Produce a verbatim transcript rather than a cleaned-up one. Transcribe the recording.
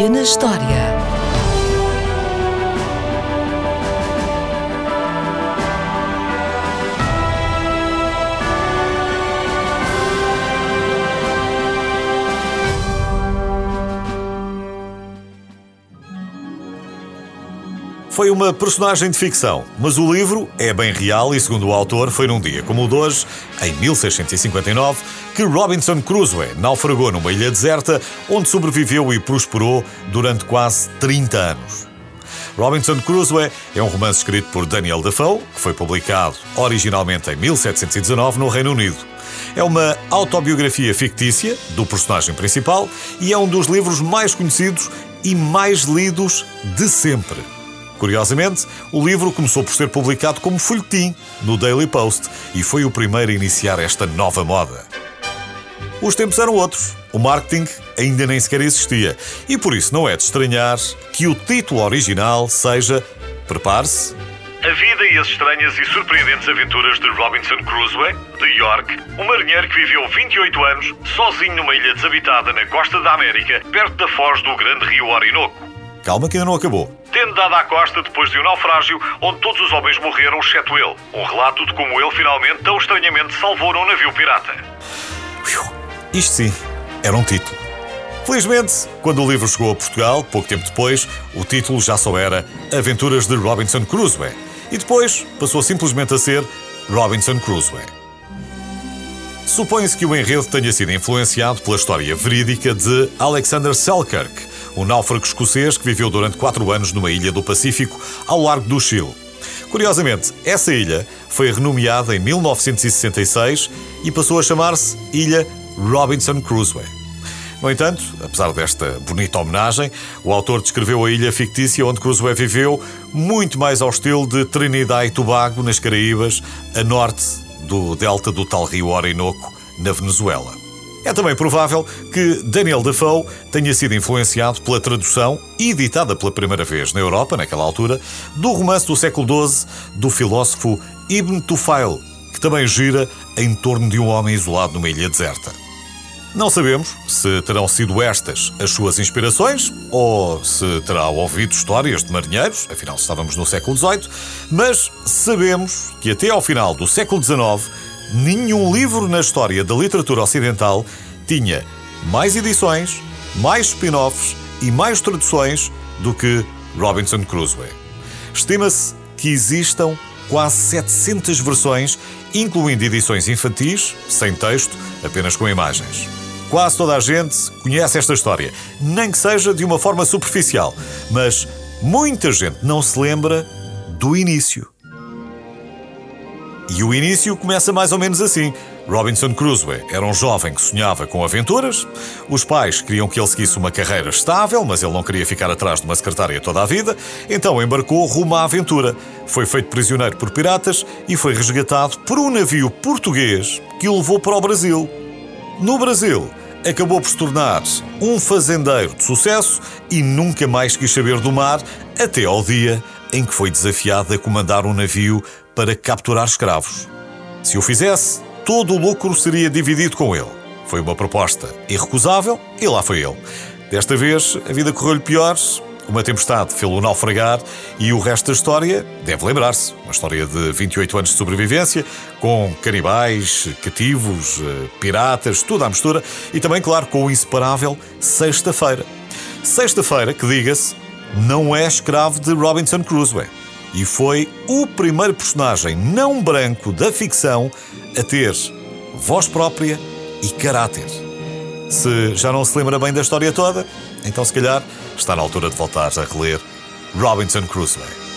dia na história. Foi uma personagem de ficção, mas o livro é bem real e, segundo o autor, foi num dia como o de hoje, em mil seiscentos e cinquenta e nove, que Robinson Crusoe naufragou numa ilha deserta onde sobreviveu e prosperou durante quase trinta anos. Robinson Crusoe é um romance escrito por Daniel Defoe, que foi publicado originalmente em mil setecentos e dezanove no Reino Unido. É uma autobiografia fictícia do personagem principal e é um dos livros mais conhecidos e mais lidos de sempre. Curiosamente, o livro começou por ser publicado como folhetim no Daily Post e foi o primeiro a iniciar esta nova moda. Os tempos eram outros, o marketing ainda nem sequer existia e por isso não é de estranhar que o título original seja, prepare-se, A vida e as estranhas e surpreendentes aventuras de Robinson Crusoe, de York, um marinheiro que viveu vinte e oito anos sozinho numa ilha desabitada na costa da América, perto da foz do grande rio Orinoco. Calma que ainda não acabou. Tendo dado à costa depois de um naufrágio onde todos os homens morreram, exceto ele. Um relato de como ele finalmente, tão estranhamente, salvou num navio pirata. Isto sim, era um título. Felizmente, quando o livro chegou a Portugal, pouco tempo depois, o título já só era Aventuras de Robinson Crusoe. E depois passou simplesmente a ser Robinson Crusoe. Supõe-se que o enredo tenha sido influenciado pela história verídica de Alexander Selkirk, um náufrago escocês que viveu durante quatro anos numa ilha do Pacífico, ao largo do Chile. Curiosamente, essa ilha foi renomeada em mil novecentos e sessenta e seis e passou a chamar-se Ilha Robinson Crusoe. No entanto, apesar desta bonita homenagem, o autor descreveu a ilha fictícia onde Crusoe viveu muito mais ao estilo de Trinidad e Tobago, nas Caraíbas, a norte do delta do tal rio Orinoco, na Venezuela. É também provável que Daniel Defoe tenha sido influenciado pela tradução, editada pela primeira vez na Europa, naquela altura, do romance do século doze do filósofo Ibn Tufayl, que também gira em torno de um homem isolado numa ilha deserta. Não sabemos se terão sido estas as suas inspirações ou se terá ouvido histórias de marinheiros, afinal estávamos no século dezoito, mas sabemos que até ao final do século dezanove nenhum livro na história da literatura ocidental tinha mais edições, mais spin-offs e mais traduções do que Robinson Crusoe. Estima-se que existam quase setecentas versões, incluindo edições infantis, sem texto, apenas com imagens. Quase toda a gente conhece esta história, nem que seja de uma forma superficial, mas muita gente não se lembra do início. E o início começa mais ou menos assim. Robinson Crusoe era um jovem que sonhava com aventuras. Os pais queriam que ele seguisse uma carreira estável, mas ele não queria ficar atrás de uma secretária toda a vida. Então embarcou rumo à aventura. Foi feito prisioneiro por piratas e foi resgatado por um navio português que o levou para o Brasil. No Brasil, acabou por se tornar um fazendeiro de sucesso e nunca mais quis saber do mar, até ao dia em que foi desafiado a comandar um navio para capturar escravos. Se o fizesse, todo o lucro seria dividido com ele. Foi uma proposta irrecusável e lá foi ele. Desta vez, a vida correu-lhe pior, uma tempestade fê-lo naufragar e o resto da história deve lembrar-se. Uma história de vinte e oito anos de sobrevivência, com canibais, cativos, piratas, tudo à mistura e também, claro, com o inseparável Sexta-feira. Sexta-feira, que diga-se, não é escravo de Robinson Crusoe e foi o primeiro personagem não branco da ficção a ter voz própria e caráter. Se já não se lembra bem da história toda, então se calhar está na altura de voltar a reler Robinson Crusoe.